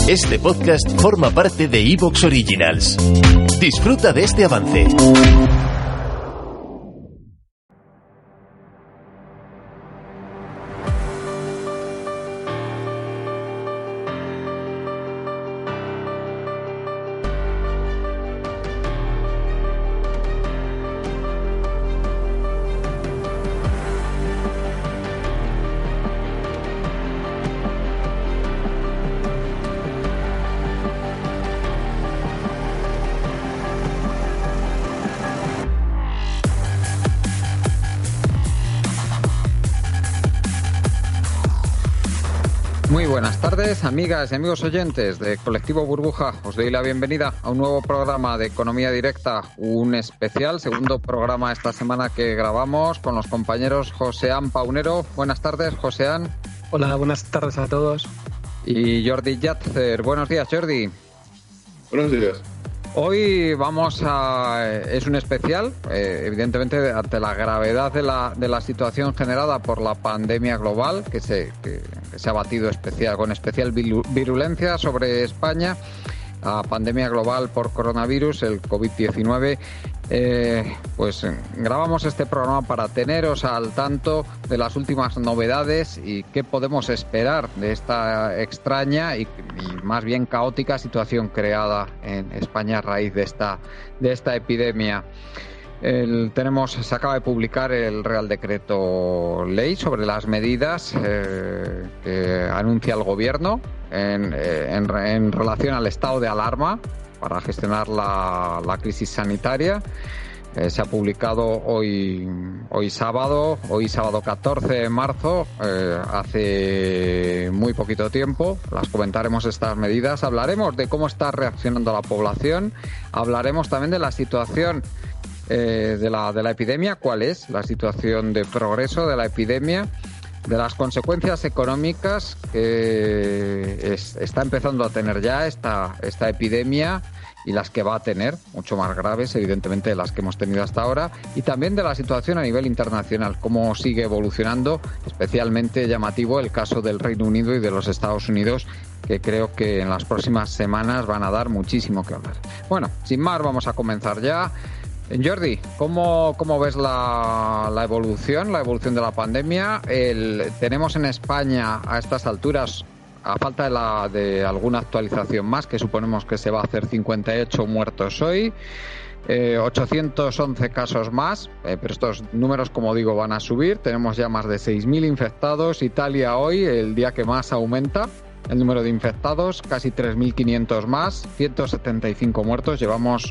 Este podcast forma parte de Evox Originals. Disfruta de este avance. Muy buenas tardes, amigas y amigos oyentes de Colectivo Burbuja. Os doy la bienvenida a un nuevo programa de Economía Directa, un especial, segundo programa esta semana que grabamos con los compañeros Josean Paunero. Buenas tardes, Josean. Hola, buenas tardes a todos. Y Jordi Yatzer. Buenos días, Jordi. Buenos días. Hoy es un especial, evidentemente, ante la gravedad de la situación generada por la pandemia global que se ha batido con especial virulencia sobre España, la pandemia global por coronavirus, el COVID-19. Pues grabamos este programa para teneros al tanto de las últimas novedades y qué podemos esperar de esta extraña y más bien caótica situación creada en España a raíz de esta epidemia. Se acaba de publicar el Real Decreto Ley sobre las medidas que anuncia el Gobierno en relación al estado de alarma para gestionar la crisis sanitaria. Se ha publicado hoy sábado 14 de marzo, hace muy poquito tiempo. Las comentaremos estas medidas, hablaremos de cómo está reaccionando la población, hablaremos también de la situación de la epidemia, cuál es la situación de progreso de la epidemia, de las consecuencias económicas que está empezando a tener ya esta epidemia y las que va a tener, mucho más graves, evidentemente, de las que hemos tenido hasta ahora, y también de la situación a nivel internacional, cómo sigue evolucionando, especialmente llamativo el caso del Reino Unido y de los Estados Unidos, que creo que en las próximas semanas van a dar muchísimo que hablar. Bueno, sin más, vamos a comenzar ya. Jordi, ¿cómo ves la evolución de la pandemia? Tenemos en España a estas alturas, a falta de alguna actualización más, que suponemos que se va a hacer, 58 muertos hoy, 811 casos más, pero estos números, como digo, van a subir. Tenemos ya más de 6.000 infectados. Italia hoy, el día que más aumenta el número de infectados, casi 3.500 más, 175 muertos. Llevamos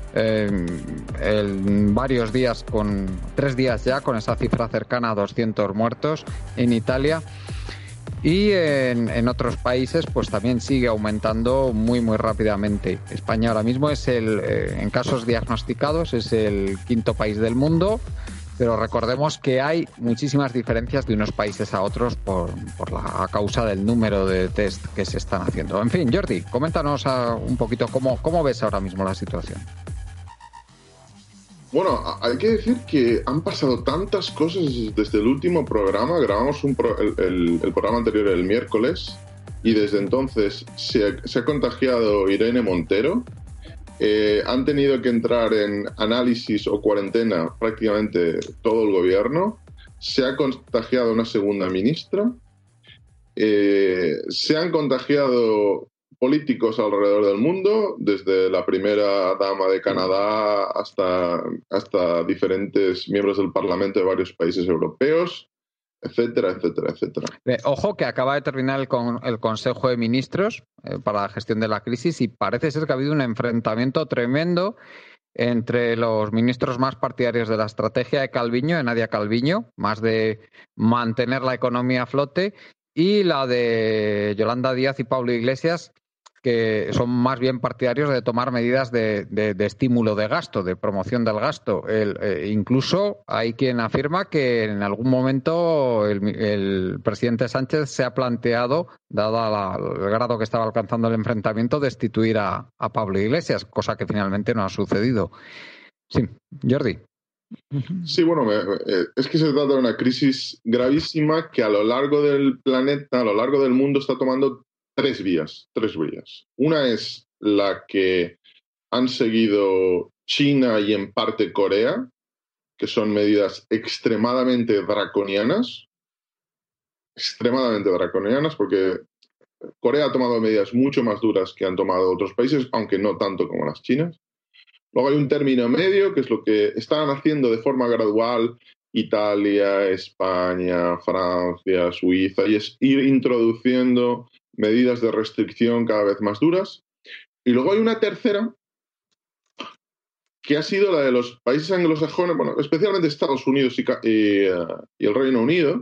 varios días, 3 días ya, con esa cifra cercana a 200 muertos en Italia. Y en otros países pues también sigue aumentando muy rápidamente. España ahora mismo en casos diagnosticados es el 5º país del mundo, pero recordemos que hay muchísimas diferencias de unos países a otros a causa del número de test que se están haciendo. En fin, Jordi, coméntanos un poquito cómo ves ahora mismo la situación. Bueno, hay que decir que han pasado tantas cosas desde el último programa. Grabamos el programa anterior el miércoles y desde entonces se ha contagiado Irene Montero. Han tenido que entrar en análisis o cuarentena prácticamente todo el gobierno. Se ha contagiado una segunda ministra. Se han contagiado políticos alrededor del mundo, desde la primera dama de Canadá hasta diferentes miembros del Parlamento de varios países europeos, etcétera, etcétera, etcétera. Ojo que acaba de terminar el Consejo de Ministros para la gestión de la crisis y parece ser que ha habido un enfrentamiento tremendo entre los ministros más partidarios de la estrategia de Calviño, de Nadia Calviño, más de mantener la economía a flote, y la de Yolanda Díaz y Pablo Iglesias, que son más bien partidarios de tomar medidas de estímulo de gasto, de promoción del gasto. Incluso hay quien afirma que en algún momento el presidente Sánchez se ha planteado, dado el grado que estaba alcanzando el enfrentamiento, destituir a Pablo Iglesias, cosa que finalmente no ha sucedido. Sí, Jordi. Sí, bueno, es que se trata de una crisis gravísima que a lo largo del planeta, a lo largo del mundo, está tomando tres vías. Una es la que han seguido China y en parte Corea, que son medidas extremadamente draconianas, porque Corea ha tomado medidas mucho más duras que han tomado otros países, aunque no tanto como las chinas. Luego hay un término medio, que es lo que están haciendo de forma gradual Italia, España, Francia, Suiza, y es ir introduciendo medidas de restricción cada vez más duras. Y luego hay una tercera, que ha sido la de los países anglosajones, bueno, especialmente Estados Unidos y el Reino Unido.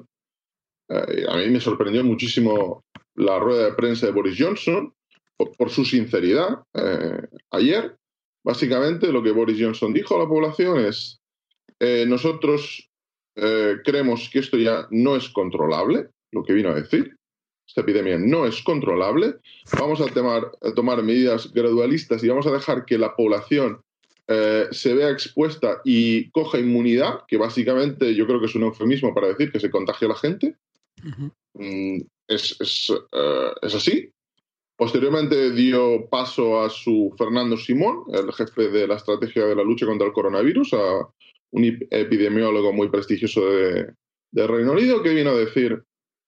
A mí me sorprendió muchísimo la rueda de prensa de Boris Johnson por su sinceridad. Ayer, básicamente, lo que Boris Johnson dijo a la población es: nosotros creemos que esto ya no es controlable, lo que vino a decir. Esta epidemia no es controlable. Vamos a tomar medidas gradualistas y vamos a dejar que la población se vea expuesta y coja inmunidad, que básicamente yo creo que es un eufemismo para decir que se contagia a la gente. Uh-huh. Es así. Posteriormente dio paso a su Fernando Simón, el jefe de la estrategia de la lucha contra el coronavirus, a un epidemiólogo muy prestigioso de Reino Unido, que vino a decir: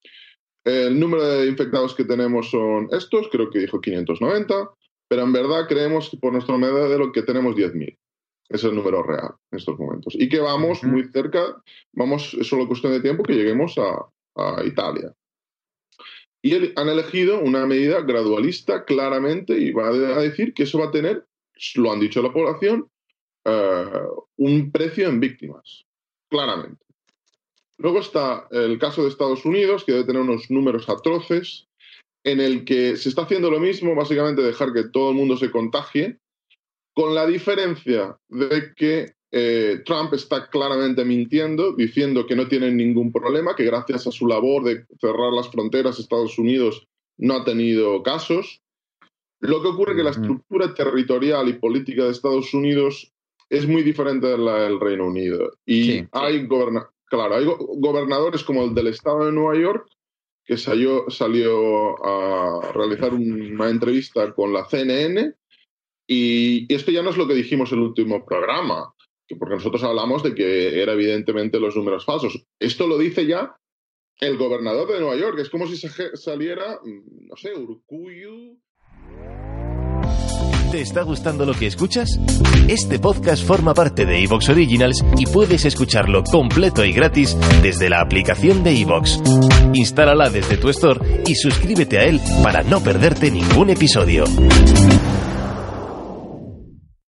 el número de infectados que tenemos son estos, creo que dijo 590, pero en verdad creemos que por nuestro medidero que tenemos 10.000. Es el número real en estos momentos. Y que vamos muy cerca, es solo cuestión de tiempo que lleguemos a Italia. Y han elegido una medida gradualista claramente, y va a decir que eso va a tener, lo han dicho la población, un precio en víctimas, claramente. Luego está el caso de Estados Unidos, que debe tener unos números atroces, en el que se está haciendo lo mismo, básicamente dejar que todo el mundo se contagie, con la diferencia de que Trump está claramente mintiendo, diciendo que no tienen ningún problema, que gracias a su labor de cerrar las fronteras Estados Unidos no ha tenido casos. Lo que ocurre es que la estructura territorial y política de Estados Unidos es muy diferente de la del Reino Unido. Y sí, hay gobernadores como el del estado de Nueva York, que salió a realizar una entrevista con la CNN, y esto ya no es lo que dijimos en el último programa, porque nosotros hablamos de que era evidentemente los números falsos. Esto lo dice ya el gobernador de Nueva York. Es como si saliera, no sé, Urcuyu. ¿Te está gustando lo que escuchas? Este podcast forma parte de iVoox Originals y puedes escucharlo completo y gratis desde la aplicación de iVoox. Instálala desde tu store y suscríbete a él para no perderte ningún episodio.